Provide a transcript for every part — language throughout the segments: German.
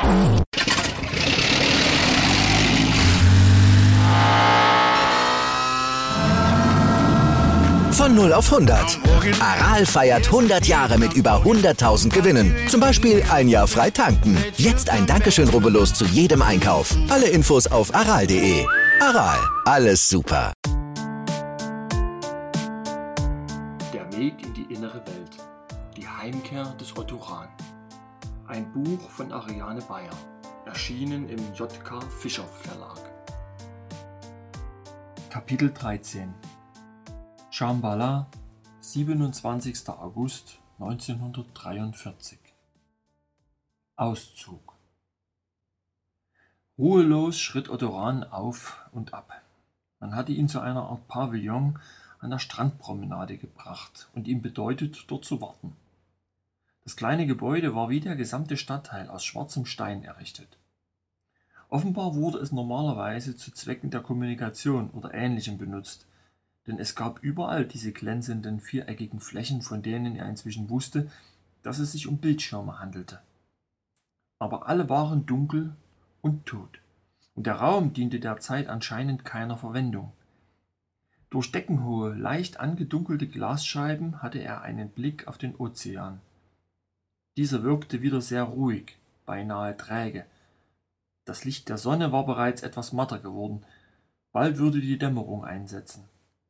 Von 0 auf 100. Aral feiert 100 Jahre mit über 100.000 Gewinnen. Zum Beispiel ein Jahr frei tanken. Jetzt ein Dankeschön, rubbellos zu jedem Einkauf. Alle Infos auf aral.de. Aral, alles super. Der Weg in die innere Welt. Die Heimkehr des Otto Rahn. Ein Buch von Ariane Bayer. Erschienen im J.K. Fischer Verlag. Kapitel 13. Shambhala, 27. August 1943. Auszug. Ruhelos schritt Otto Rahn auf und ab. Man hatte ihn zu einer Art Pavillon an der Strandpromenade gebracht und ihm bedeutet, dort zu warten. Das kleine Gebäude war wie der gesamte Stadtteil aus schwarzem Stein errichtet. Offenbar wurde es normalerweise zu Zwecken der Kommunikation oder Ähnlichem benutzt, denn es gab überall diese glänzenden, viereckigen Flächen, von denen er inzwischen wusste, dass es sich um Bildschirme handelte. Aber alle waren dunkel und tot, und der Raum diente derzeit anscheinend keiner Verwendung. Durch deckenhohe, leicht angedunkelte Glasscheiben hatte er einen Blick auf den Ozean. Dieser wirkte wieder sehr ruhig, beinahe träge. Das Licht der Sonne war bereits etwas matter geworden, bald würde die Dämmerung einsetzen.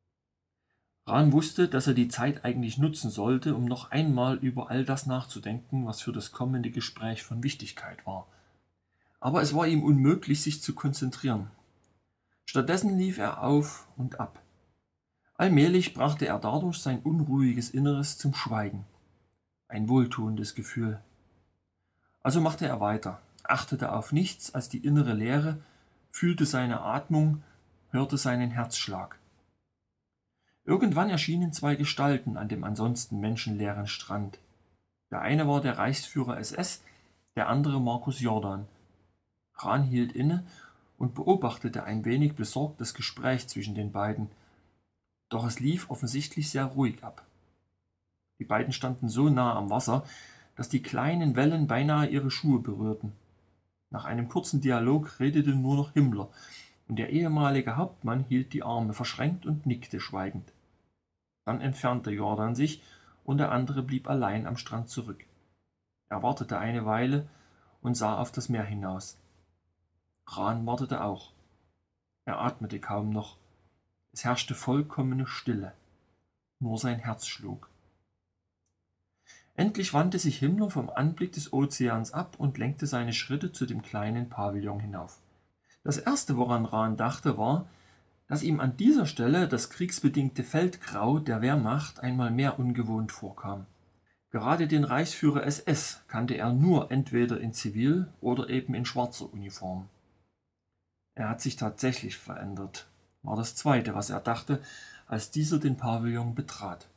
Rahn wusste, dass er die Zeit eigentlich nutzen sollte, um noch einmal über all das nachzudenken, was für das kommende Gespräch von Wichtigkeit war. Aber es war ihm unmöglich, sich zu konzentrieren. Stattdessen lief er auf und ab. Allmählich brachte er dadurch sein unruhiges Inneres zum Schweigen. Ein wohltuendes Gefühl. Also machte er weiter, achtete auf nichts als die innere Leere, fühlte seine Atmung, hörte seinen Herzschlag. Irgendwann erschienen zwei Gestalten an dem ansonsten menschenleeren Strand. Der eine war der Reichsführer SS, der andere Markus Jordan. Rahn hielt inne und beobachtete ein wenig besorgt das Gespräch zwischen den beiden. Doch es lief offensichtlich sehr ruhig ab. Die beiden standen so nah am Wasser, dass die kleinen Wellen beinahe ihre Schuhe berührten. Nach einem kurzen Dialog redete nur noch Himmler, und der ehemalige Hauptmann hielt die Arme verschränkt und nickte schweigend. Dann entfernte Jordan sich, und der andere blieb allein am Strand zurück. Er wartete eine Weile und sah auf das Meer hinaus. Rahn wartete auch. Er atmete kaum noch. Es herrschte vollkommene Stille. Nur sein Herz schlug. Endlich wandte sich Himmler vom Anblick des Ozeans ab und lenkte seine Schritte zu dem kleinen Pavillon hinauf. Das Erste, woran Rahn dachte, war, dass ihm an dieser Stelle das kriegsbedingte Feldgrau der Wehrmacht einmal mehr ungewohnt vorkam. Gerade den Reichsführer SS kannte er nur entweder in Zivil oder eben in schwarzer Uniform. Er hat sich tatsächlich verändert, war das Zweite, was er dachte, als dieser den Pavillon betrat.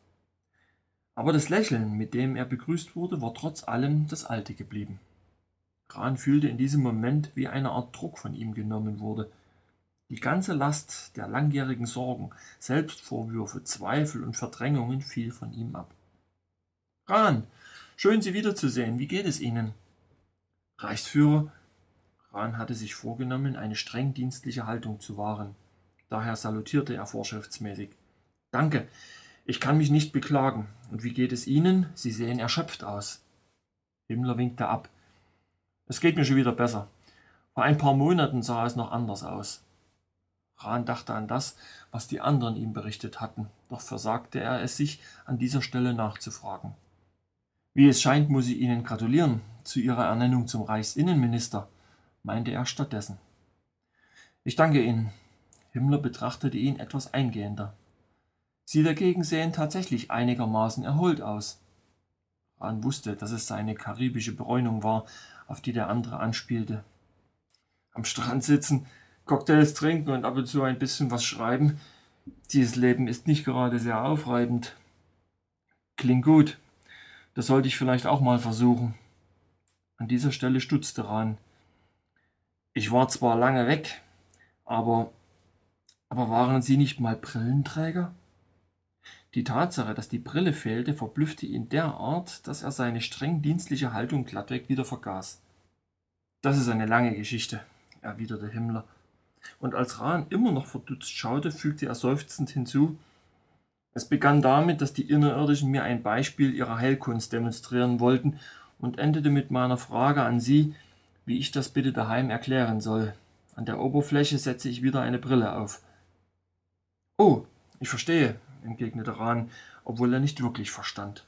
Aber das Lächeln, mit dem er begrüßt wurde, war trotz allem das alte geblieben. Rahn fühlte in diesem Moment, wie eine Art Druck von ihm genommen wurde. Die ganze Last der langjährigen Sorgen, Selbstvorwürfe, Zweifel und Verdrängungen fiel von ihm ab. »Rahn, schön, Sie wiederzusehen. Wie geht es Ihnen?« »Reichsführer?« Rahn hatte sich vorgenommen, eine streng dienstliche Haltung zu wahren. Daher salutierte er vorschriftsmäßig. »Danke, ich kann mich nicht beklagen. Und wie geht es Ihnen? Sie sehen erschöpft aus.« Himmler winkte ab. »Es geht mir schon wieder besser. Vor ein paar Monaten sah es noch anders aus.« Rahn dachte an das, was die anderen ihm berichtet hatten, doch versagte er es sich, an dieser Stelle nachzufragen. »Wie es scheint, muss ich Ihnen gratulieren zu Ihrer Ernennung zum Reichsinnenminister«, meinte er stattdessen. »Ich danke Ihnen.« Himmler betrachtete ihn etwas eingehender. »Sie dagegen sehen tatsächlich einigermaßen erholt aus.« Rahn wusste, dass es seine karibische Bräunung war, auf die der andere anspielte. »Am Strand sitzen, Cocktails trinken und ab und zu ein bisschen was schreiben. Dieses Leben ist nicht gerade sehr aufreibend.« »Klingt gut. Das sollte ich vielleicht auch mal versuchen.« An dieser Stelle stutzte Rahn. »Ich war zwar lange weg, aber waren Sie nicht mal Brillenträger?« Die Tatsache, dass die Brille fehlte, verblüffte ihn derart, dass er seine streng dienstliche Haltung glattweg wieder vergaß. Das ist eine lange Geschichte, erwiderte Himmler. Und als Rahn immer noch verdutzt schaute, fügte er seufzend hinzu: Es begann damit, dass die Innerirdischen mir ein Beispiel ihrer Heilkunst demonstrieren wollten und endete mit meiner Frage an Sie, wie ich das bitte daheim erklären soll. An der Oberfläche setze ich wieder eine Brille auf. Oh, ich verstehe, entgegnete Rahn, obwohl er nicht wirklich verstand.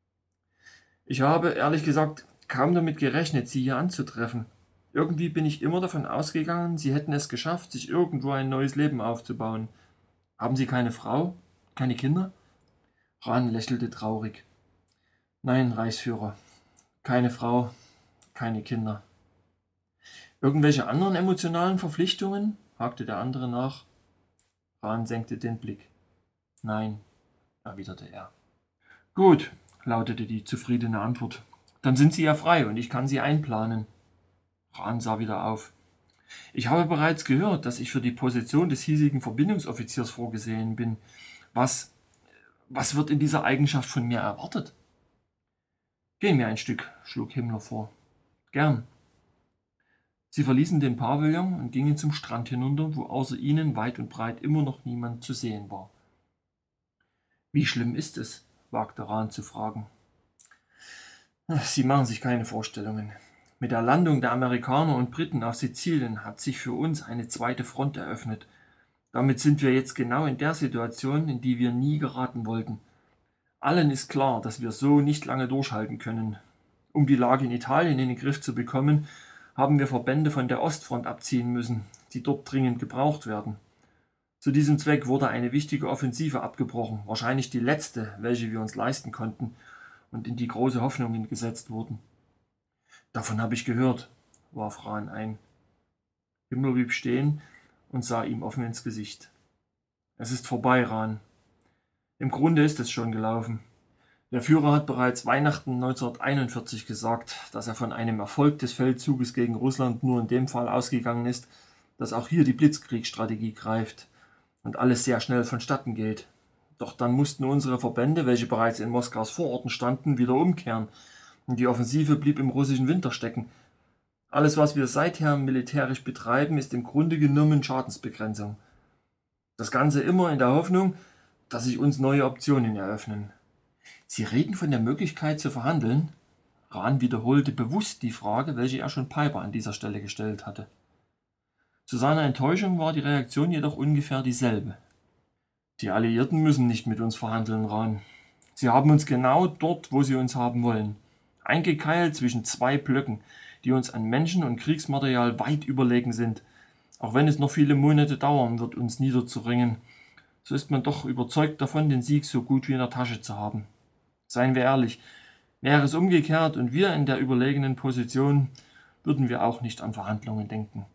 Ich habe, ehrlich gesagt, kaum damit gerechnet, Sie hier anzutreffen. Irgendwie bin ich immer davon ausgegangen, Sie hätten es geschafft, sich irgendwo ein neues Leben aufzubauen. Haben Sie keine Frau? Keine Kinder? Rahn lächelte traurig. Nein, Reichsführer, keine Frau, keine Kinder. Irgendwelche anderen emotionalen Verpflichtungen? Hakte der andere nach. Rahn senkte den Blick. Nein, erwiderte er. Gut, lautete die zufriedene Antwort. Dann sind Sie ja frei und ich kann Sie einplanen. Rahn sah wieder auf. Ich habe bereits gehört, dass ich für die Position des hiesigen Verbindungsoffiziers vorgesehen bin. Was wird in dieser Eigenschaft von mir erwartet? Gehen wir ein Stück, schlug Himmler vor. Gern. Sie verließen den Pavillon und gingen zum Strand hinunter, wo außer ihnen weit und breit immer noch niemand zu sehen war. Wie schlimm ist es? Wagte Rahn zu fragen. Sie machen sich keine Vorstellungen. Mit der Landung der Amerikaner und Briten auf Sizilien hat sich für uns eine zweite Front eröffnet. Damit sind wir jetzt genau in der Situation, in die wir nie geraten wollten. Allen ist klar, dass wir so nicht lange durchhalten können. Um die Lage in Italien in den Griff zu bekommen, haben wir Verbände von der Ostfront abziehen müssen, die dort dringend gebraucht werden. Zu diesem Zweck wurde eine wichtige Offensive abgebrochen, wahrscheinlich die letzte, welche wir uns leisten konnten und in die große Hoffnungen gesetzt wurden. Davon habe ich gehört, warf Rahn ein. Himmler blieb stehen und sah ihm offen ins Gesicht. Es ist vorbei, Rahn. Im Grunde ist es schon gelaufen. Der Führer hat bereits Weihnachten 1941 gesagt, dass er von einem Erfolg des Feldzuges gegen Russland nur in dem Fall ausgegangen ist, dass auch hier die Blitzkriegsstrategie greift und alles sehr schnell vonstatten geht. Doch dann mussten unsere Verbände, welche bereits in Moskaus Vororten standen, wieder umkehren und die Offensive blieb im russischen Winter stecken. Alles, was wir seither militärisch betreiben, ist im Grunde genommen Schadensbegrenzung. Das Ganze immer in der Hoffnung, dass sich uns neue Optionen eröffnen. Sie reden von der Möglichkeit zu verhandeln? Rahn wiederholte bewusst die Frage, welche er schon Piper an dieser Stelle gestellt hatte. Zu seiner Enttäuschung war die Reaktion jedoch ungefähr dieselbe. Die Alliierten müssen nicht mit uns verhandeln, Rahn. Sie haben uns genau dort, wo sie uns haben wollen. Eingekeilt zwischen zwei Blöcken, die uns an Menschen und Kriegsmaterial weit überlegen sind. Auch wenn es noch viele Monate dauern wird, uns niederzuringen, so ist man doch überzeugt davon, den Sieg so gut wie in der Tasche zu haben. Seien wir ehrlich, wäre es umgekehrt und wir in der überlegenen Position, würden wir auch nicht an Verhandlungen denken.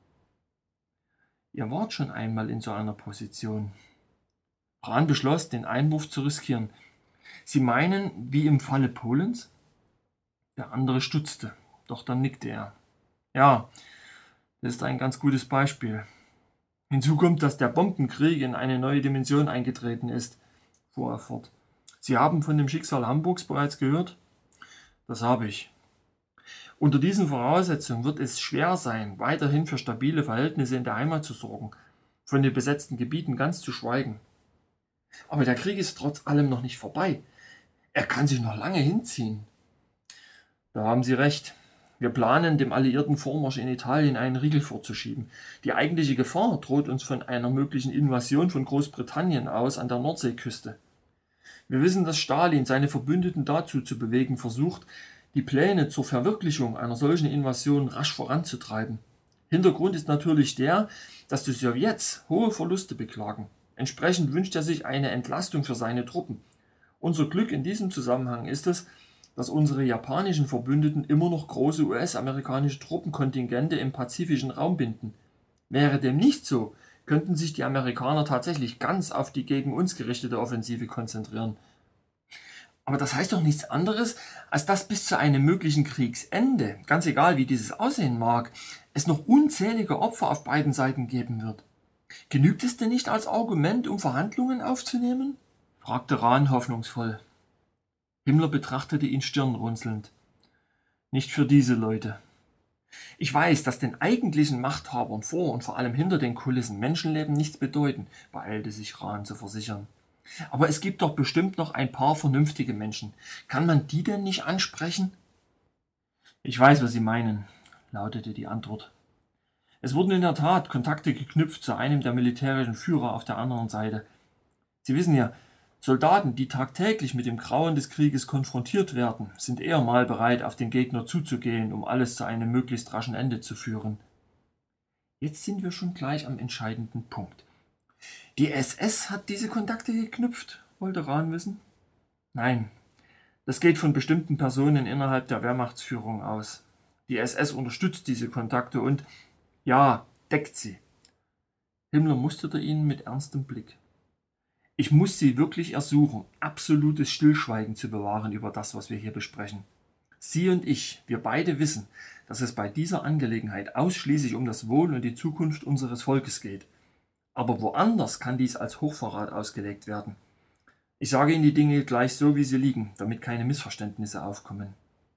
Ihr wart schon einmal in so einer Position. Rahn beschloss, den Einwurf zu riskieren. Sie meinen, wie im Falle Polens? Der andere stutzte, doch dann nickte er. Ja, das ist ein ganz gutes Beispiel. Hinzu kommt, dass der Bombenkrieg in eine neue Dimension eingetreten ist, fuhr er fort. Sie haben von dem Schicksal Hamburgs bereits gehört? Das habe ich. Unter diesen Voraussetzungen wird es schwer sein, weiterhin für stabile Verhältnisse in der Heimat zu sorgen, von den besetzten Gebieten ganz zu schweigen. Aber der Krieg ist trotz allem noch nicht vorbei. Er kann sich noch lange hinziehen. Da haben Sie recht. Wir planen, dem alliierten Vormarsch in Italien einen Riegel vorzuschieben. Die eigentliche Gefahr droht uns von einer möglichen Invasion von Großbritannien aus an der Nordseeküste. Wir wissen, dass Stalin seine Verbündeten dazu zu bewegen versucht, die Pläne zur Verwirklichung einer solchen Invasion rasch voranzutreiben. Hintergrund ist natürlich der, dass die Sowjets hohe Verluste beklagen. Entsprechend wünscht er sich eine Entlastung für seine Truppen. Unser Glück in diesem Zusammenhang ist es, dass unsere japanischen Verbündeten immer noch große US-amerikanische Truppenkontingente im pazifischen Raum binden. Wäre dem nicht so, könnten sich die Amerikaner tatsächlich ganz auf die gegen uns gerichtete Offensive konzentrieren. Aber das heißt doch nichts anderes, als dass bis zu einem möglichen Kriegsende, ganz egal wie dieses aussehen mag, es noch unzählige Opfer auf beiden Seiten geben wird. Genügt es denn nicht als Argument, um Verhandlungen aufzunehmen? Fragte Rahn hoffnungsvoll. Himmler betrachtete ihn stirnrunzelnd. Nicht für diese Leute. Ich weiß, dass den eigentlichen Machthabern vor und vor allem hinter den Kulissen Menschenleben nichts bedeuten, beeilte sich Rahn zu versichern. Aber es gibt doch bestimmt noch ein paar vernünftige Menschen. Kann man die denn nicht ansprechen? Ich weiß, was Sie meinen, lautete die Antwort. Es wurden in der Tat Kontakte geknüpft zu einem der militärischen Führer auf der anderen Seite. Sie wissen ja, Soldaten, die tagtäglich mit dem Grauen des Krieges konfrontiert werden, sind eher mal bereit, auf den Gegner zuzugehen, um alles zu einem möglichst raschen Ende zu führen. Jetzt sind wir schon gleich am entscheidenden Punkt. Die SS hat diese Kontakte geknüpft, wollte Rahn wissen. Nein, das geht von bestimmten Personen innerhalb der Wehrmachtsführung aus. Die SS unterstützt diese Kontakte und, ja, deckt sie. Himmler musterte ihn mit ernstem Blick. Ich muss Sie wirklich ersuchen, absolutes Stillschweigen zu bewahren über das, was wir hier besprechen. Sie und ich, wir beide wissen, dass es bei dieser Angelegenheit ausschließlich um das Wohl und die Zukunft unseres Volkes geht. Aber woanders kann dies als Hochverrat ausgelegt werden. Ich sage Ihnen die Dinge gleich so, wie sie liegen, damit keine Missverständnisse aufkommen.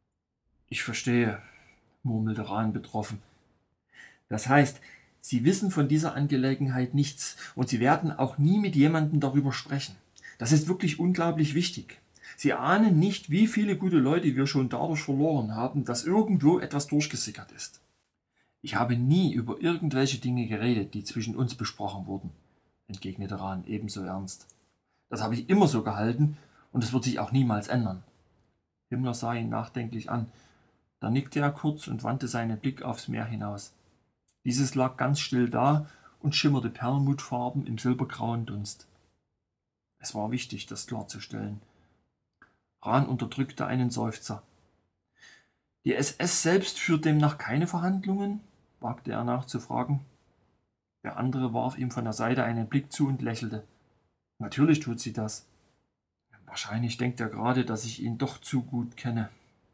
Ich verstehe, murmelte Rahn betroffen. Das heißt, Sie wissen von dieser Angelegenheit nichts und Sie werden auch nie mit jemandem darüber sprechen. Das ist wirklich unglaublich wichtig. Sie ahnen nicht, wie viele gute Leute wir schon dadurch verloren haben, dass irgendwo etwas durchgesickert ist. Ich habe nie über irgendwelche Dinge geredet, die zwischen uns besprochen wurden, entgegnete Rahn ebenso ernst. Das habe ich immer so gehalten und es wird sich auch niemals ändern. Himmler sah ihn nachdenklich an. Da nickte er kurz und wandte seinen Blick aufs Meer hinaus. Dieses lag ganz still da und schimmerte perlmuttfarben im silbergrauen Dunst. Es war wichtig, das klarzustellen. Rahn unterdrückte einen Seufzer. Die SS selbst führt demnach keine Verhandlungen? Wagte er nachzufragen. Der andere warf ihm von der Seite einen Blick zu und lächelte. Natürlich tut sie das. Wahrscheinlich denkt er gerade, dass ich ihn doch zu gut kenne.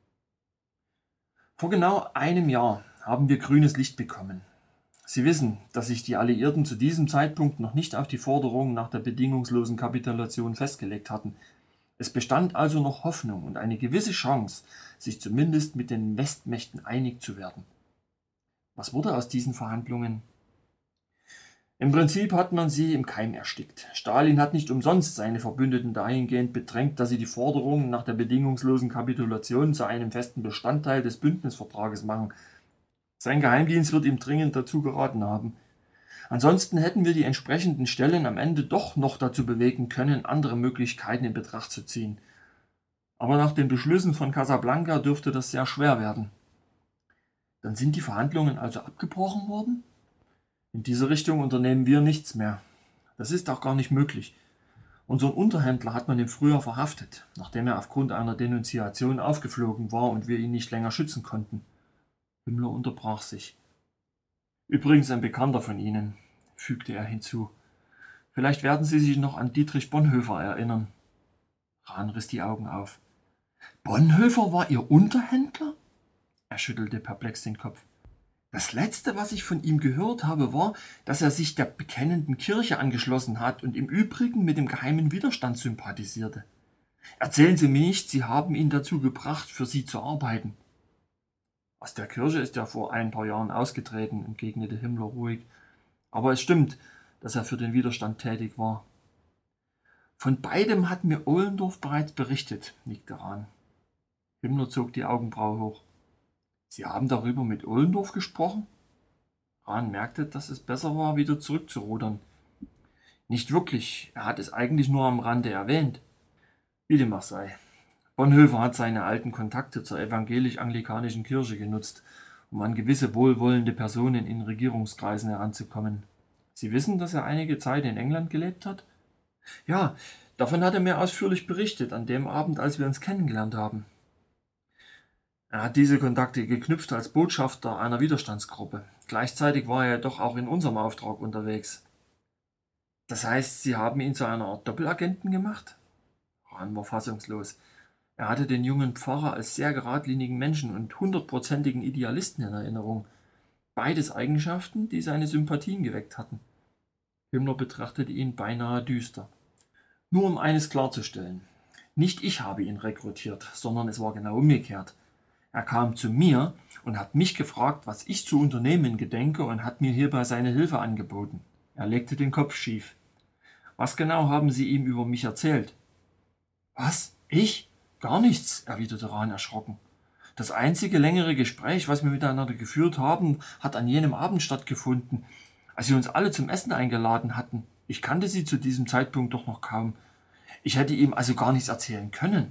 Vor genau einem Jahr haben wir grünes Licht bekommen. Sie wissen, dass sich die Alliierten zu diesem Zeitpunkt noch nicht auf die Forderungen nach der bedingungslosen Kapitulation festgelegt hatten. Es bestand also noch Hoffnung und eine gewisse Chance, sich zumindest mit den Westmächten einig zu werden. Was wurde aus diesen Verhandlungen? Im Prinzip hat man sie im Keim erstickt. Stalin hat nicht umsonst seine Verbündeten dahingehend bedrängt, dass sie die Forderungen nach der bedingungslosen Kapitulation zu einem festen Bestandteil des Bündnisvertrages machen. Sein Geheimdienst wird ihm dringend dazu geraten haben. Ansonsten hätten wir die entsprechenden Stellen am Ende doch noch dazu bewegen können, andere Möglichkeiten in Betracht zu ziehen. Aber nach den Beschlüssen von Casablanca dürfte das sehr schwer werden. Dann sind die Verhandlungen also abgebrochen worden? In diese Richtung unternehmen wir nichts mehr. Das ist auch gar nicht möglich. Unseren Unterhändler hat man im Frühjahr verhaftet, nachdem er aufgrund einer Denunziation aufgeflogen war und wir ihn nicht länger schützen konnten. Himmler unterbrach sich. Übrigens ein Bekannter von Ihnen, fügte er hinzu. Vielleicht werden Sie sich noch an Dietrich Bonhoeffer erinnern. Rahn riss die Augen auf. Bonhoeffer war Ihr Unterhändler? Er schüttelte perplex den Kopf. Das Letzte, was ich von ihm gehört habe, war, dass er sich der bekennenden Kirche angeschlossen hat und im Übrigen mit dem geheimen Widerstand sympathisierte. Erzählen Sie mir nicht, Sie haben ihn dazu gebracht, für Sie zu arbeiten. Aus der Kirche ist er vor ein paar Jahren ausgetreten, entgegnete Himmler ruhig. Aber es stimmt, dass er für den Widerstand tätig war. Von beidem hat mir Ohlendorf bereits berichtet, nickte Rahn. Himmler zog die Augenbraue hoch. Sie haben darüber mit Ohlendorf gesprochen? Rahn merkte, dass es besser war, wieder zurückzurudern. Nicht wirklich, er hat es eigentlich nur am Rande erwähnt. Wie dem auch sei. Bonhoeffer hat seine alten Kontakte zur evangelisch-anglikanischen Kirche genutzt, um an gewisse wohlwollende Personen in Regierungskreisen heranzukommen. Sie wissen, dass er einige Zeit in England gelebt hat? Ja, davon hat er mir ausführlich berichtet, an dem Abend, als wir uns kennengelernt haben. Er hat diese Kontakte geknüpft als Botschafter einer Widerstandsgruppe. Gleichzeitig war er doch auch in unserem Auftrag unterwegs. Das heißt, Sie haben ihn zu einer Art Doppelagenten gemacht? Rahn war fassungslos. Er hatte den jungen Pfarrer als sehr geradlinigen Menschen und 100%igen Idealisten in Erinnerung. Beides Eigenschaften, die seine Sympathien geweckt hatten. Himmler betrachtete ihn beinahe düster. Nur um eines klarzustellen. Nicht ich habe ihn rekrutiert, sondern es war genau umgekehrt. Er kam zu mir und hat mich gefragt, was ich zu unternehmen gedenke und hat mir hierbei seine Hilfe angeboten. Er legte den Kopf schief. Was genau haben Sie ihm über mich erzählt? Was? Ich? Gar nichts, erwiderte Rahn erschrocken. Das einzige längere Gespräch, was wir miteinander geführt haben, hat an jenem Abend stattgefunden, als Sie uns alle zum Essen eingeladen hatten. Ich kannte Sie zu diesem Zeitpunkt doch noch kaum. Ich hätte ihm also gar nichts erzählen können.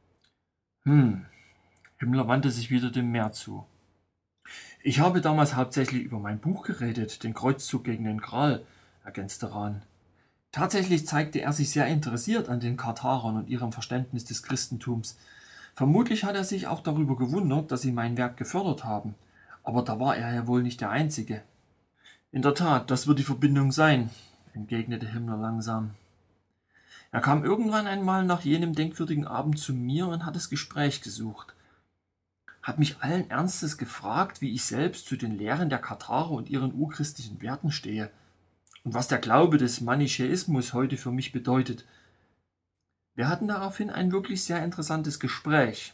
Himmler wandte sich wieder dem Meer zu. Ich habe damals hauptsächlich über mein Buch geredet, den Kreuzzug gegen den Gral, ergänzte Rahn. Tatsächlich zeigte er sich sehr interessiert an den Kartharern und ihrem Verständnis des Christentums. Vermutlich hat er sich auch darüber gewundert, dass sie mein Werk gefördert haben. Aber da war er ja wohl nicht der Einzige. In der Tat, das wird die Verbindung sein, entgegnete Himmler langsam. Er kam irgendwann einmal nach jenem denkwürdigen Abend zu mir und hat das Gespräch gesucht. Hat mich allen Ernstes gefragt, wie ich selbst zu den Lehren der Katharer und ihren urchristlichen Werten stehe und was der Glaube des Manichäismus heute für mich bedeutet. Wir hatten daraufhin ein wirklich sehr interessantes Gespräch.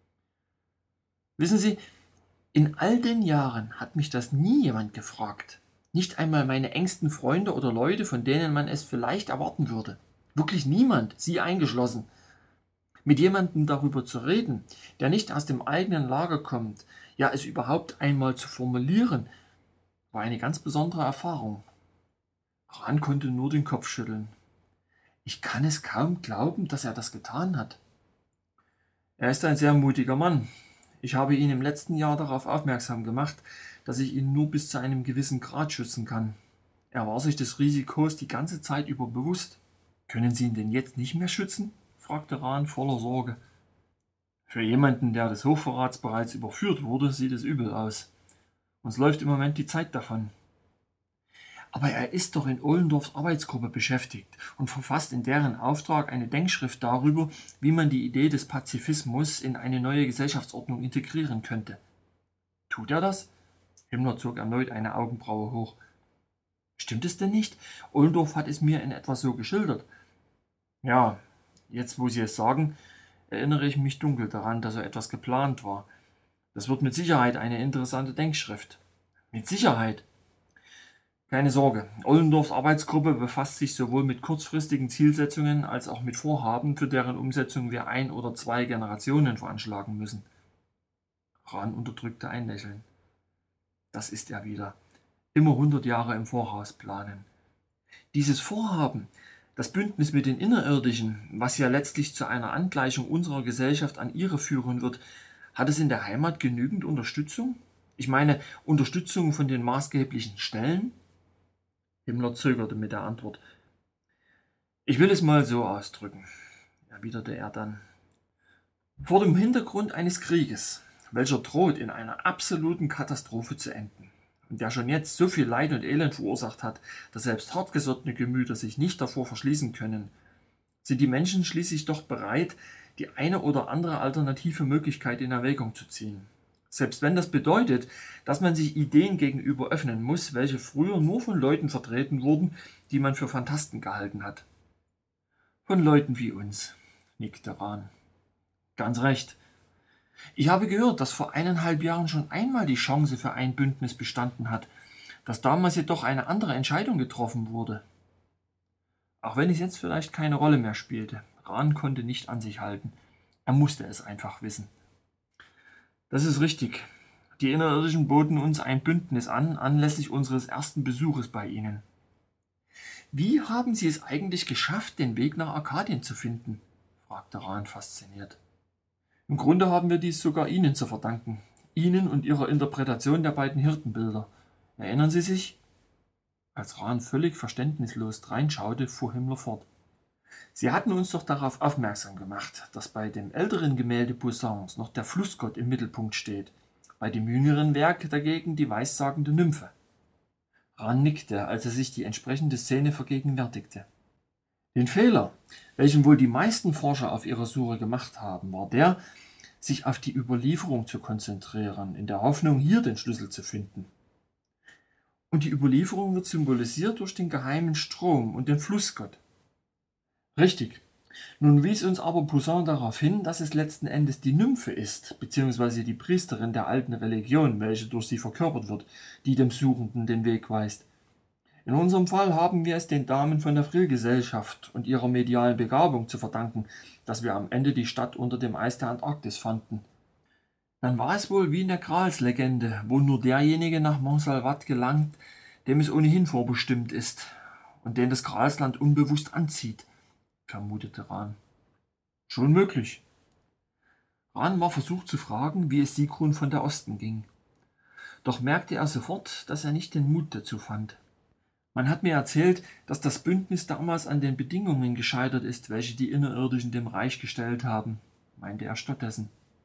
Wissen Sie, in all den Jahren hat mich das nie jemand gefragt. Nicht einmal meine engsten Freunde oder Leute, von denen man es vielleicht erwarten würde. Wirklich niemand, Sie eingeschlossen. Mit jemandem darüber zu reden, der nicht aus dem eigenen Lager kommt, ja es überhaupt einmal zu formulieren, war eine ganz besondere Erfahrung. Rahn konnte nur den Kopf schütteln. Ich kann es kaum glauben, dass er das getan hat. Er ist ein sehr mutiger Mann. Ich habe ihn im letzten Jahr darauf aufmerksam gemacht, dass ich ihn nur bis zu einem gewissen Grad schützen kann. Er war sich des Risikos die ganze Zeit über bewusst. Können Sie ihn denn jetzt nicht mehr schützen? Fragte Rahn voller Sorge. Für jemanden, der des Hochverrats bereits überführt wurde, sieht es übel aus. Uns läuft im Moment die Zeit davon. Aber er ist doch in Ohlendorfs Arbeitsgruppe beschäftigt und verfasst in deren Auftrag eine Denkschrift darüber, wie man die Idee des Pazifismus in eine neue Gesellschaftsordnung integrieren könnte. Tut er das? Himmler zog erneut eine Augenbraue hoch. Stimmt es denn nicht? Ohlendorf hat es mir in etwa so geschildert. Ja, jetzt wo Sie es sagen, erinnere ich mich dunkel daran, dass so etwas geplant war. Das wird mit Sicherheit eine interessante Denkschrift. Mit Sicherheit. Keine Sorge, Ohlendorfs Arbeitsgruppe befasst sich sowohl mit kurzfristigen Zielsetzungen als auch mit Vorhaben, für deren Umsetzung wir 1 oder 2 Generationen veranschlagen müssen. Rahn unterdrückte ein Lächeln. Das ist er wieder. Immer 100 Jahre im Voraus planen. Dieses Vorhaben, das Bündnis mit den Innerirdischen, was ja letztlich zu einer Angleichung unserer Gesellschaft an ihre führen wird, hat es in der Heimat genügend Unterstützung? Ich meine, Unterstützung von den maßgeblichen Stellen? Himmler zögerte mit der Antwort. Ich will es mal so ausdrücken, erwiderte er dann. Vor dem Hintergrund eines Krieges, welcher droht in einer absoluten Katastrophe zu enden und der schon jetzt so viel Leid und Elend verursacht hat, dass selbst hartgesottene Gemüter sich nicht davor verschließen können, sind die Menschen schließlich doch bereit, die eine oder andere alternative Möglichkeit in Erwägung zu ziehen. Selbst wenn das bedeutet, dass man sich Ideen gegenüber öffnen muss, welche früher nur von Leuten vertreten wurden, die man für Phantasten gehalten hat. Von Leuten wie uns, nickte Rahn. Ganz recht. Ich habe gehört, dass vor 1,5 Jahren schon einmal die Chance für ein Bündnis bestanden hat, dass damals jedoch eine andere Entscheidung getroffen wurde. Auch wenn es jetzt vielleicht keine Rolle mehr spielte, Rahn konnte nicht an sich halten. Er musste es einfach wissen. Das ist richtig. Die Innerirdischen boten uns ein Bündnis an, anlässlich unseres ersten Besuches bei ihnen. Wie haben Sie es eigentlich geschafft, den Weg nach Arkadien zu finden? Fragte Rahn fasziniert. Im Grunde haben wir dies sogar Ihnen zu verdanken. Ihnen und Ihrer Interpretation der beiden Hirtenbilder. Erinnern Sie sich? Als Rahn völlig verständnislos dreinschaute, fuhr Himmler fort. Sie hatten uns doch darauf aufmerksam gemacht, dass bei dem älteren Gemälde Poussin's noch der Flussgott im Mittelpunkt steht, bei dem jüngeren Werk dagegen die weissagende Nymphe. Rahn nickte, als er sich die entsprechende Szene vergegenwärtigte. Den Fehler, welchen wohl die meisten Forscher auf ihrer Suche gemacht haben, war der, sich auf die Überlieferung zu konzentrieren, in der Hoffnung, hier den Schlüssel zu finden. Und die Überlieferung wird symbolisiert durch den geheimen Strom und den Flussgott. Richtig, Nun wies uns aber Poussin darauf hin, dass es letzten Endes die Nymphe ist, beziehungsweise die Priesterin der alten Religion, welche durch sie verkörpert wird, die dem Suchenden den Weg weist. In unserem Fall haben wir es den Damen von der Vril-Gesellschaft und ihrer medialen Begabung zu verdanken, dass wir am Ende die Stadt unter dem Eis der Antarktis fanden. Dann war es wohl wie in der Gralslegende, wo nur derjenige nach Montsalvat gelangt, dem es ohnehin vorbestimmt ist und den das Gralsland unbewusst anzieht, vermutete Rahn. Schon möglich. Rahn war versucht zu fragen, wie es Sigrun von der Osten ging. Doch merkte er sofort, dass er nicht den Mut dazu fand. Man hat mir erzählt, dass das Bündnis damals an den Bedingungen gescheitert ist, welche die Innerirdischen dem Reich gestellt haben, meinte er stattdessen.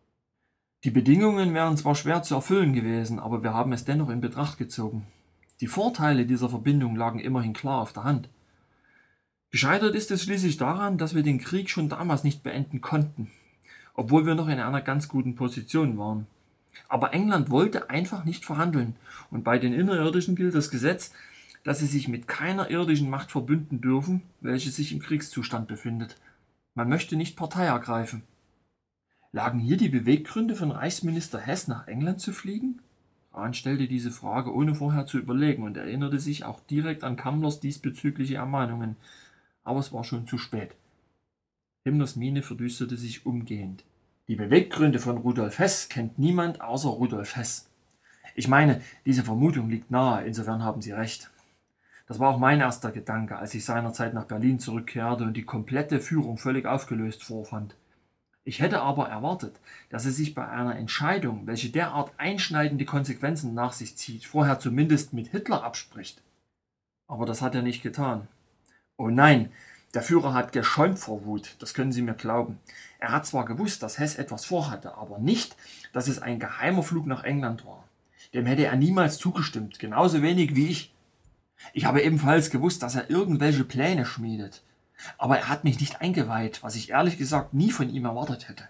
Die Bedingungen wären zwar schwer zu erfüllen gewesen, aber wir haben es dennoch in Betracht gezogen. Die Vorteile dieser Verbindung lagen immerhin klar auf der Hand. Gescheitert ist es schließlich daran, dass wir den Krieg schon damals nicht beenden konnten, obwohl wir noch in einer ganz guten Position waren. Aber England wollte einfach nicht verhandeln, und bei den Innerirdischen gilt das Gesetz, dass sie sich mit keiner irdischen Macht verbünden dürfen, welche sich im Kriegszustand befindet. Man möchte nicht Partei ergreifen. Lagen hier die Beweggründe von Reichsminister Hess, nach England zu fliegen? Rahn stellte diese Frage, ohne vorher zu überlegen, und erinnerte sich auch direkt an Kammlers diesbezügliche Ermahnungen. Aber es war schon zu spät. Himmlers Miene verdüsterte sich umgehend. Die Beweggründe von Rudolf Hess kennt niemand außer Rudolf Hess. Ich meine, diese Vermutung liegt nahe, insofern haben Sie recht. Das war auch mein erster Gedanke, als ich seinerzeit nach Berlin zurückkehrte und die komplette Führung völlig aufgelöst vorfand. Ich hätte aber erwartet, dass es sich bei einer Entscheidung, welche derart einschneidende Konsequenzen nach sich zieht, vorher zumindest mit Hitler abspricht. Aber das hat er nicht getan. Oh nein, der Führer hat geschäumt vor Wut, das können Sie mir glauben. Er hat zwar gewusst, dass Hess etwas vorhatte, aber nicht, dass es ein geheimer Flug nach England war. Dem hätte er niemals zugestimmt, genauso wenig wie ich. Ich habe ebenfalls gewusst, dass er irgendwelche Pläne schmiedet. Aber er hat mich nicht eingeweiht, was ich ehrlich gesagt nie von ihm erwartet hätte.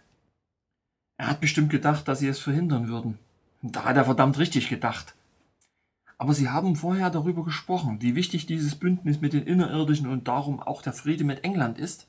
Er hat bestimmt gedacht, dass sie es verhindern würden. Und da hat er verdammt richtig gedacht. Aber Sie haben vorher darüber gesprochen, wie wichtig dieses Bündnis mit den Innerirdischen und darum auch der Friede mit England ist.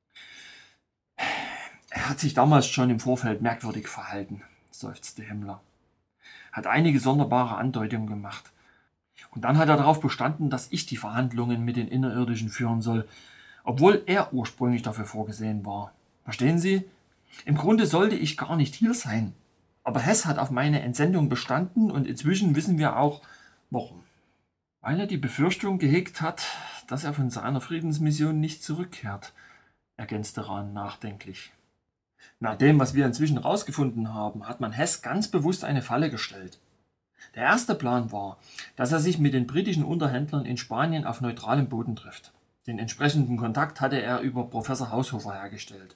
Er hat sich damals schon im Vorfeld merkwürdig verhalten, seufzte Himmler. Hat einige sonderbare Andeutungen gemacht. Und dann hat er darauf bestanden, dass ich die Verhandlungen mit den Innerirdischen führen soll, obwohl er ursprünglich dafür vorgesehen war. Verstehen Sie? Im Grunde sollte ich gar nicht hier sein. Aber Hess hat auf meine Entsendung bestanden und inzwischen wissen wir auch, warum. Weil er die Befürchtung gehegt hat, dass er von seiner Friedensmission nicht zurückkehrt, ergänzte Rahn nachdenklich. Nach dem, was wir inzwischen herausgefunden haben, hat man Hess ganz bewusst eine Falle gestellt. Der erste Plan war, dass er sich mit den britischen Unterhändlern in Spanien auf neutralem Boden trifft. Den entsprechenden Kontakt hatte er über Professor Haushofer hergestellt.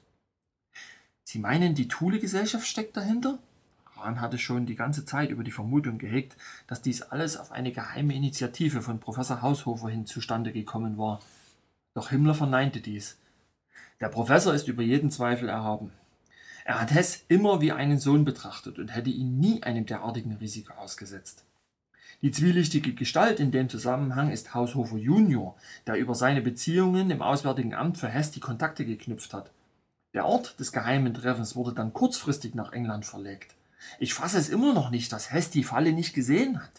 Sie meinen, die Thule-Gesellschaft steckt dahinter? Rahn hatte schon die ganze Zeit über die Vermutung gehegt, dass dies alles auf eine geheime Initiative von Professor Haushofer hin zustande gekommen war. Doch Himmler verneinte dies. Der Professor ist über jeden Zweifel erhaben. Er hat Hess immer wie einen Sohn betrachtet und hätte ihn nie einem derartigen Risiko ausgesetzt. Die zwielichtige Gestalt in dem Zusammenhang ist Haushofer Junior, der über seine Beziehungen im Auswärtigen Amt für Hess die Kontakte geknüpft hat. Der Ort des geheimen Treffens wurde dann kurzfristig nach England verlegt. Ich fasse es immer noch nicht, dass Hess die Falle nicht gesehen hat.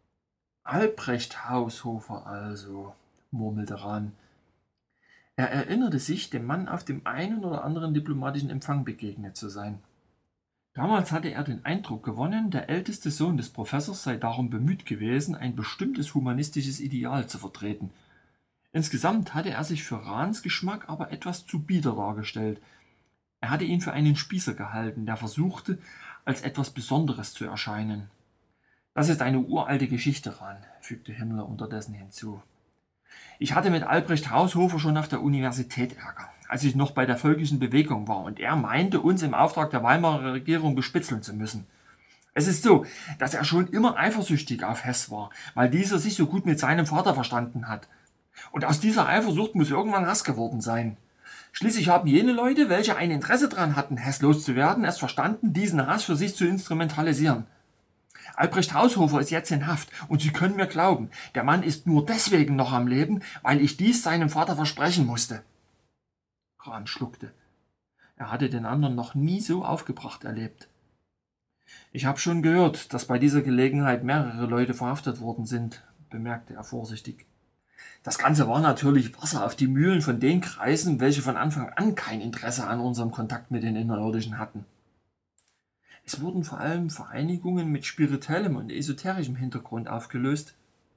Albrecht Haushofer also, murmelte Rahn. Er erinnerte sich, dem Mann auf dem einen oder anderen diplomatischen Empfang begegnet zu sein. Damals hatte er den Eindruck gewonnen, der älteste Sohn des Professors sei darum bemüht gewesen, ein bestimmtes humanistisches Ideal zu vertreten. Insgesamt hatte er sich für Rahns Geschmack aber etwas zu bieder dargestellt. Er hatte ihn für einen Spießer gehalten, der versuchte, als etwas Besonderes zu erscheinen. Das ist eine uralte Geschichte, Rahn, fügte Himmler unterdessen hinzu. Ich hatte mit Albrecht Haushofer schon auf der Universität Ärger, als ich noch bei der völkischen Bewegung war, und er meinte, uns im Auftrag der Weimarer Regierung bespitzeln zu müssen. Es ist so, dass er schon immer eifersüchtig auf Hess war, weil dieser sich so gut mit seinem Vater verstanden hat. Und aus dieser Eifersucht muss irgendwann Hass geworden sein. Schließlich haben jene Leute, welche ein Interesse daran hatten, Hess loszuwerden, es verstanden, diesen Hass für sich zu instrumentalisieren. Albrecht Haushofer ist jetzt in Haft, und Sie können mir glauben, der Mann ist nur deswegen noch am Leben, weil ich dies seinem Vater versprechen musste. Rahn schluckte. Er hatte den anderen noch nie so aufgebracht erlebt. »Ich habe schon gehört, dass bei dieser Gelegenheit mehrere Leute verhaftet worden sind«, bemerkte er vorsichtig. »Das Ganze war natürlich Wasser auf die Mühlen von den Kreisen, welche von Anfang an kein Interesse an unserem Kontakt mit den Innerirdischen hatten. Es wurden vor allem Vereinigungen mit spirituellem und esoterischem Hintergrund aufgelöst.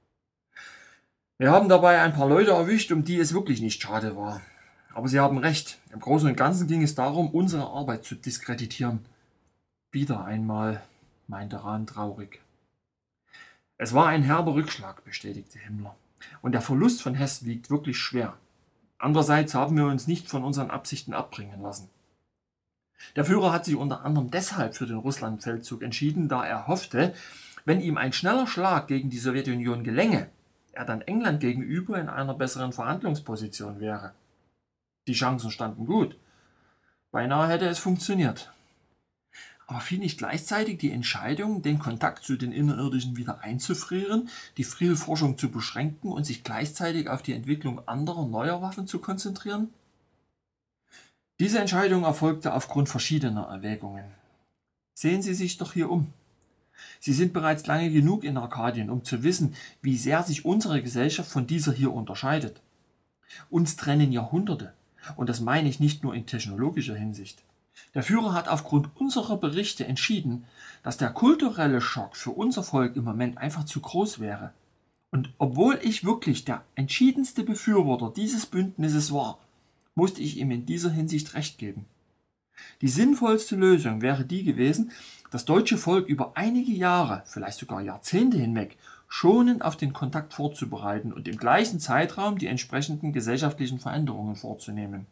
Wir haben dabei ein paar Leute erwischt, um die es wirklich nicht schade war. Aber Sie haben recht, im Großen und Ganzen ging es darum, unsere Arbeit zu diskreditieren.« »Wieder einmal«, meinte Rahn traurig. »Es war ein herber Rückschlag«, bestätigte Himmler. »Und der Verlust von Hess wiegt wirklich schwer. Andererseits haben wir uns nicht von unseren Absichten abbringen lassen. Der Führer hat sich unter anderem deshalb für den Russlandfeldzug entschieden, da er hoffte, wenn ihm ein schneller Schlag gegen die Sowjetunion gelänge, er dann England gegenüber in einer besseren Verhandlungsposition wäre. Die Chancen standen gut. Beinahe hätte es funktioniert. Aber fiel nicht gleichzeitig die Entscheidung, den Kontakt zu den Innerirdischen wieder einzufrieren, die Friel-Forschung zu beschränken und sich gleichzeitig auf die Entwicklung anderer, neuer Waffen zu konzentrieren? Diese Entscheidung erfolgte aufgrund verschiedener Erwägungen. Sehen Sie sich doch hier um. Sie sind bereits lange genug in Arkadien, um zu wissen, wie sehr sich unsere Gesellschaft von dieser hier unterscheidet. Uns trennen Jahrhunderte, und das meine ich nicht nur in technologischer Hinsicht. Der Führer hat aufgrund unserer Berichte entschieden, dass der kulturelle Schock für unser Volk im Moment einfach zu groß wäre. Und obwohl ich wirklich der entschiedenste Befürworter dieses Bündnisses war, musste ich ihm in dieser Hinsicht recht geben. Die sinnvollste Lösung wäre die gewesen, das deutsche Volk über einige Jahre, vielleicht sogar Jahrzehnte hinweg, schonend auf den Kontakt vorzubereiten und im gleichen Zeitraum die entsprechenden gesellschaftlichen Veränderungen vorzunehmen.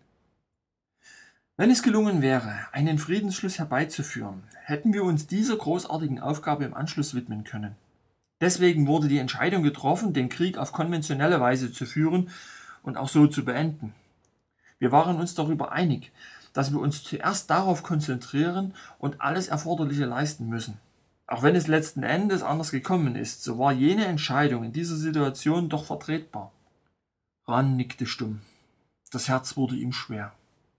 Wenn es gelungen wäre, einen Friedensschluss herbeizuführen, hätten wir uns dieser großartigen Aufgabe im Anschluss widmen können. Deswegen wurde die Entscheidung getroffen, den Krieg auf konventionelle Weise zu führen und auch so zu beenden. Wir waren uns darüber einig, dass wir uns zuerst darauf konzentrieren und alles Erforderliche leisten müssen. Auch wenn es letzten Endes anders gekommen ist, so war jene Entscheidung in dieser Situation doch vertretbar. Rahn nickte stumm. Das Herz wurde ihm schwer.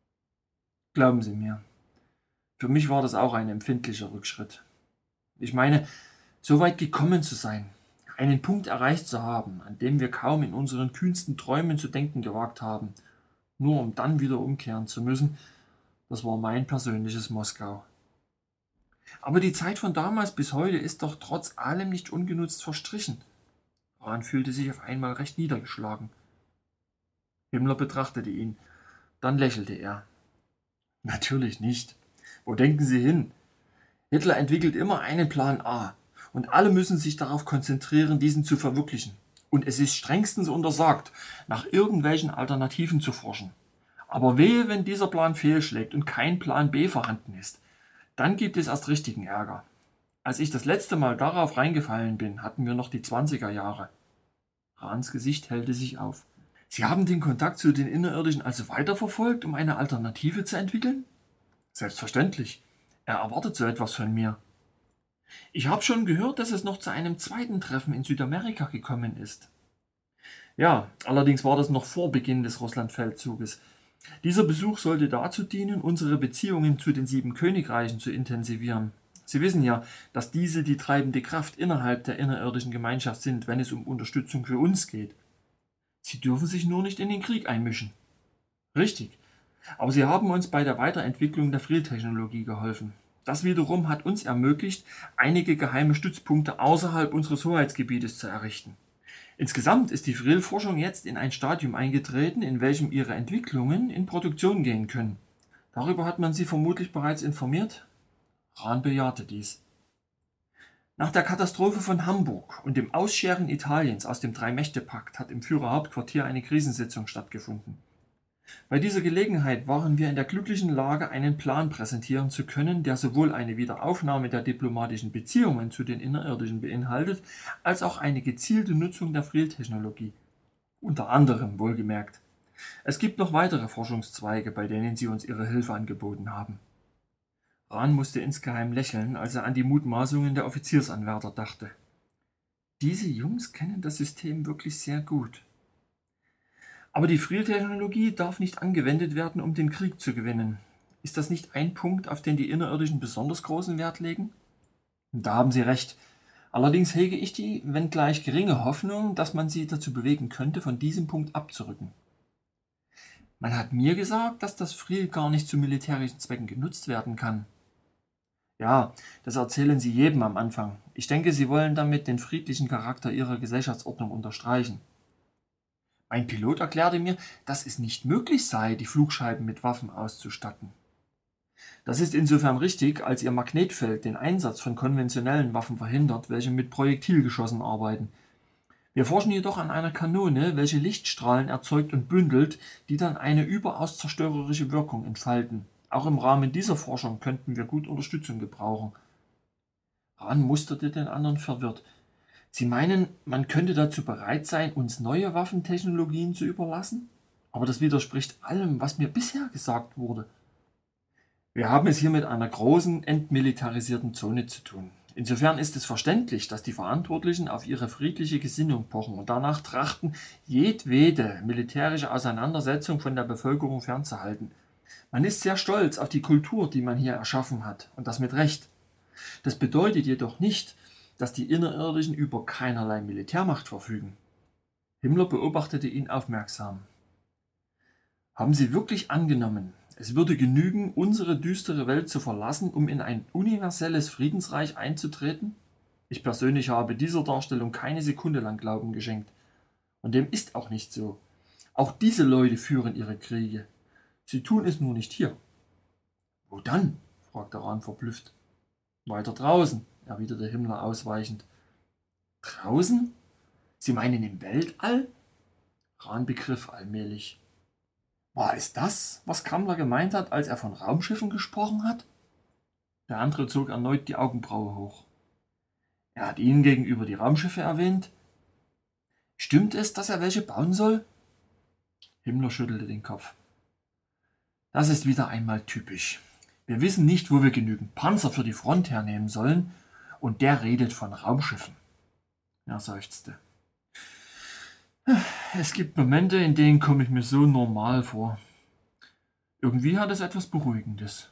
Glauben Sie mir, für mich war das auch ein empfindlicher Rückschritt. Ich meine, so weit gekommen zu sein, einen Punkt erreicht zu haben, an dem wir kaum in unseren kühnsten Träumen zu denken gewagt haben, nur um dann wieder umkehren zu müssen, das war mein persönliches Moskau. Aber die Zeit von damals bis heute ist doch trotz allem nicht ungenutzt verstrichen. Rahn fühlte sich auf einmal recht niedergeschlagen. Himmler betrachtete ihn, dann lächelte er. Natürlich nicht. Wo denken Sie hin? Hitler entwickelt immer einen Plan A und alle müssen sich darauf konzentrieren, diesen zu verwirklichen. Und es ist strengstens untersagt, nach irgendwelchen Alternativen zu forschen. Aber wehe, wenn dieser Plan fehlschlägt und kein Plan B vorhanden ist. Dann gibt es erst richtigen Ärger. Als ich das letzte Mal darauf reingefallen bin, hatten wir noch die 20er Jahre. Rahns Gesicht hellte sich auf. Sie haben den Kontakt zu den Innerirdischen also weiterverfolgt, um eine Alternative zu entwickeln? Selbstverständlich. Er erwartet so etwas von mir. Ich habe schon gehört, dass es noch zu einem zweiten Treffen in Südamerika gekommen ist. Ja, allerdings war das noch vor Beginn des Russlandfeldzuges. Dieser Besuch sollte dazu dienen, unsere Beziehungen zu den 7 Königreichen zu intensivieren. Sie wissen ja, dass diese die treibende Kraft innerhalb der innerirdischen Gemeinschaft sind, wenn es um Unterstützung für uns geht. Sie dürfen sich nur nicht in den Krieg einmischen. Richtig. Aber sie haben uns bei der Weiterentwicklung der Friel-Technologie geholfen. Das wiederum hat uns ermöglicht, einige geheime Stützpunkte außerhalb unseres Hoheitsgebietes zu errichten. Insgesamt ist die Friel-Forschung jetzt in ein Stadium eingetreten, in welchem ihre Entwicklungen in Produktion gehen können. Darüber hat man Sie vermutlich bereits informiert? Rahn bejahte dies. Nach der Katastrophe von Hamburg und dem Ausscheren Italiens aus dem Drei-Mächte-Pakt hat im Führerhauptquartier eine Krisensitzung stattgefunden. Bei dieser Gelegenheit waren wir in der glücklichen Lage, einen Plan präsentieren zu können, der sowohl eine Wiederaufnahme der diplomatischen Beziehungen zu den Innerirdischen beinhaltet, als auch eine gezielte Nutzung der Friel-Technologie. Unter anderem, wohlgemerkt. Es gibt noch weitere Forschungszweige, bei denen sie uns ihre Hilfe angeboten haben. Rahn musste insgeheim lächeln, als er an die Mutmaßungen der Offiziersanwärter dachte. Diese Jungs kennen das System wirklich sehr gut. Aber die Friedtechnologie darf nicht angewendet werden, um den Krieg zu gewinnen. Ist das nicht ein Punkt, auf den die Innerirdischen besonders großen Wert legen? Da haben Sie recht. Allerdings hege ich die, wenngleich geringe Hoffnung, dass man sie dazu bewegen könnte, von diesem Punkt abzurücken. Man hat mir gesagt, dass das Friel gar nicht zu militärischen Zwecken genutzt werden kann. Ja, das erzählen Sie jedem am Anfang. Ich denke, Sie wollen damit den friedlichen Charakter Ihrer Gesellschaftsordnung unterstreichen. Ein Pilot erklärte mir, dass es nicht möglich sei, die Flugscheiben mit Waffen auszustatten. Das ist insofern richtig, als ihr Magnetfeld den Einsatz von konventionellen Waffen verhindert, welche mit Projektilgeschossen arbeiten. Wir forschen jedoch an einer Kanone, welche Lichtstrahlen erzeugt und bündelt, die dann eine überaus zerstörerische Wirkung entfalten. Auch im Rahmen dieser Forschung könnten wir gut Unterstützung gebrauchen. Rahn musterte den anderen verwirrt. Sie meinen, man könnte dazu bereit sein, uns neue Waffentechnologien zu überlassen? Aber das widerspricht allem, was mir bisher gesagt wurde. Wir haben es hier mit einer großen, entmilitarisierten Zone zu tun. Insofern ist es verständlich, dass die Verantwortlichen auf ihre friedliche Gesinnung pochen und danach trachten, jedwede militärische Auseinandersetzung von der Bevölkerung fernzuhalten. Man ist sehr stolz auf die Kultur, die man hier erschaffen hat, und das mit Recht. Das bedeutet jedoch nicht, dass die Innerirdischen über keinerlei Militärmacht verfügen. Himmler beobachtete ihn aufmerksam. Haben Sie wirklich angenommen, es würde genügen, unsere düstere Welt zu verlassen, um in ein universelles Friedensreich einzutreten? Ich persönlich habe dieser Darstellung keine Sekunde lang Glauben geschenkt. Und dem ist auch nicht so. Auch diese Leute führen ihre Kriege. Sie tun es nur nicht hier. Wo dann? Fragte Rahn verblüfft. Weiter draußen, erwiderte Himmler ausweichend. Draußen? Sie meinen im Weltall? Rahn begriff allmählich. War es das, was Kammler gemeint hat, als er von Raumschiffen gesprochen hat? Der andere zog erneut die Augenbraue hoch. Er hat Ihnen gegenüber die Raumschiffe erwähnt. Stimmt es, dass er welche bauen soll? Himmler schüttelte den Kopf. Das ist wieder einmal typisch. Wir wissen nicht, wo wir genügend Panzer für die Front hernehmen sollen, und der redet von Raumschiffen. Er seufzte. Es gibt Momente, in denen komme ich mir so normal vor. Irgendwie hat es etwas Beruhigendes.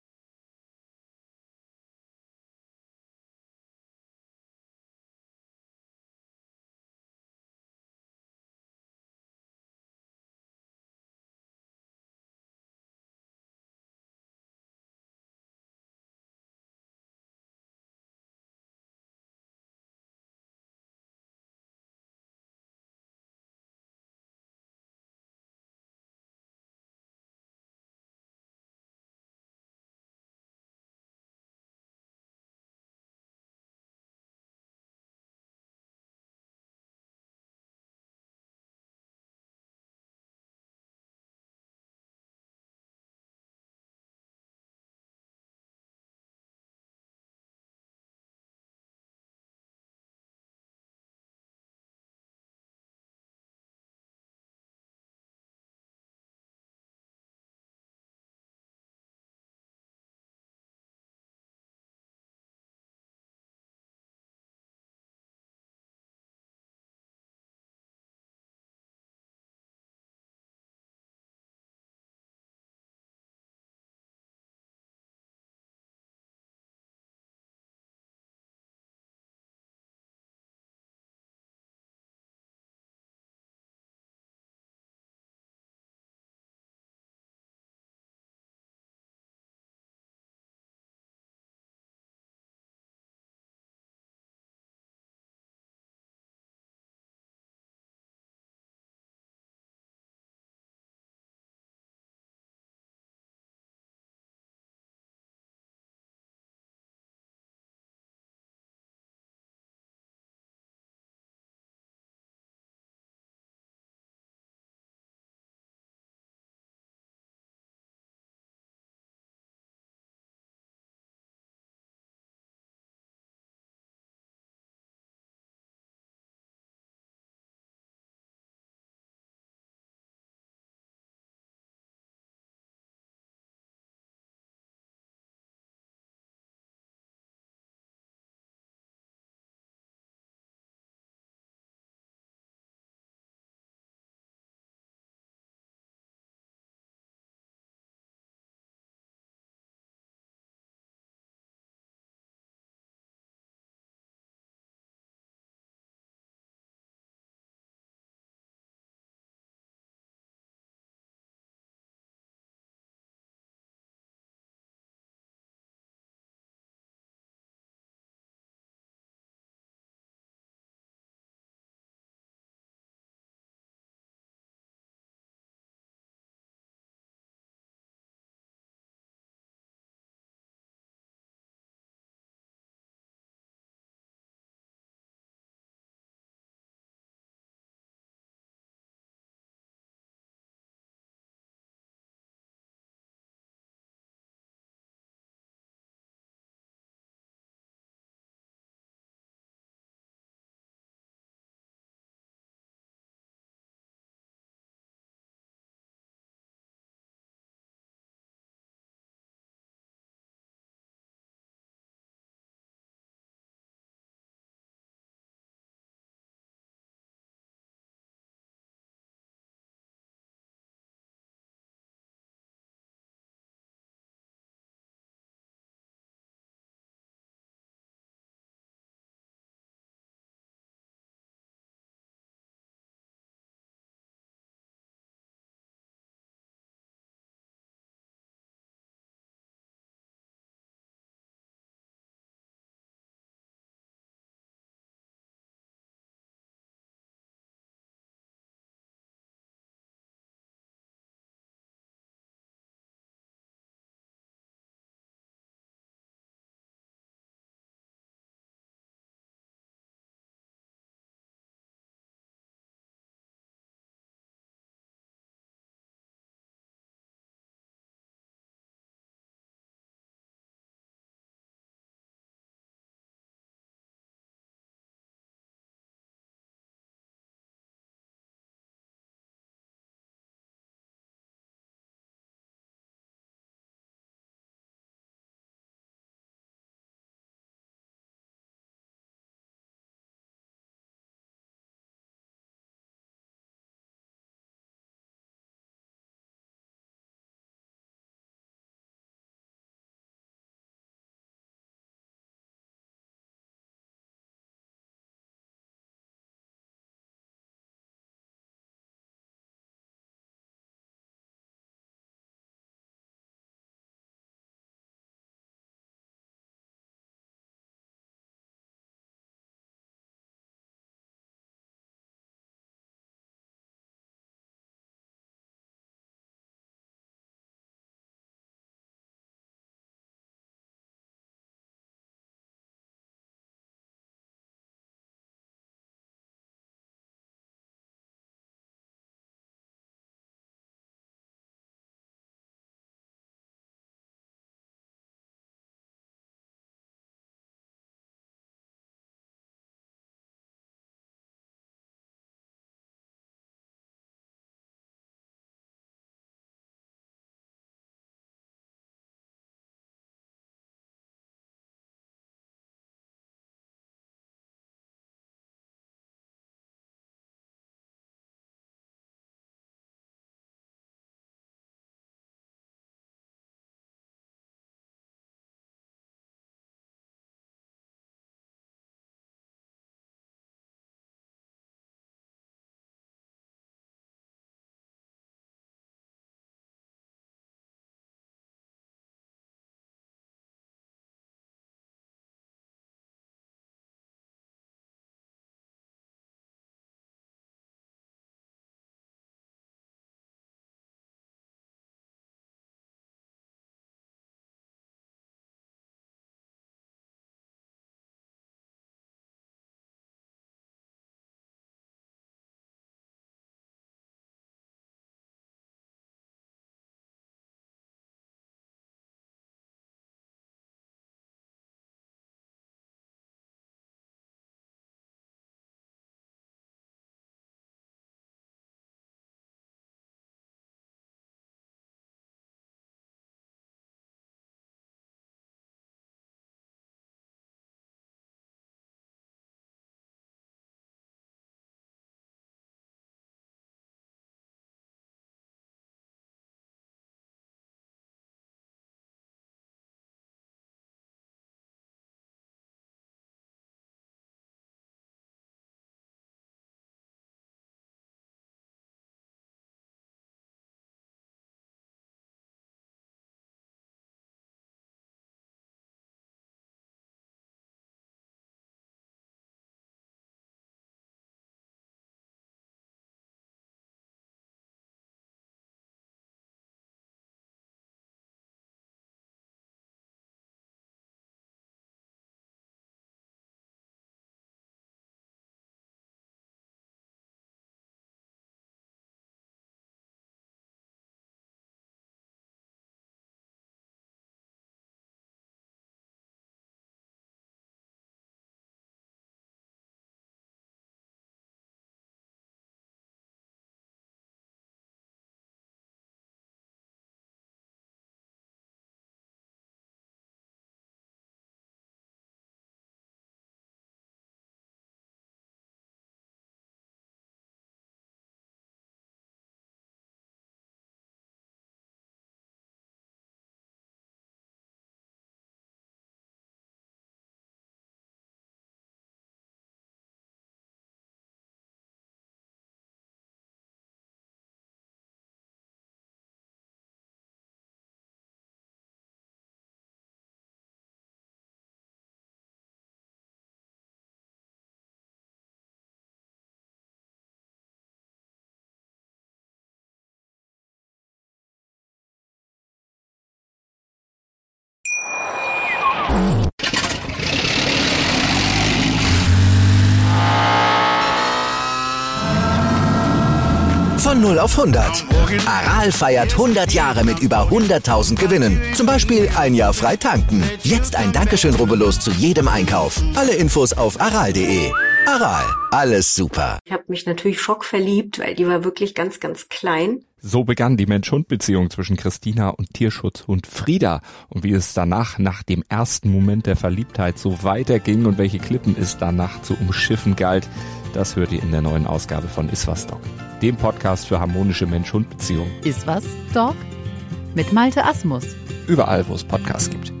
Von 0 auf 100. Aral feiert 100 Jahre mit über 100.000 Gewinnen. Zum Beispiel ein Jahr frei tanken. Jetzt ein Dankeschön, rubbellos zu jedem Einkauf. Alle Infos auf aral.de. Aral, alles super. Ich habe mich natürlich schockverliebt, weil die war wirklich ganz, ganz klein. So begann die Mensch-Hund-Beziehung zwischen Christina und Tierschutzhund Frieda. Und wie es danach, nach dem ersten Moment der Verliebtheit, so weiterging und welche Klippen es danach zu umschiffen galt, das hört ihr in der neuen Ausgabe von Iswas Dog, dem Podcast für harmonische Mensch-Hund-Beziehungen. Iswas Dog mit Malte Asmus. Überall, wo es Podcasts gibt.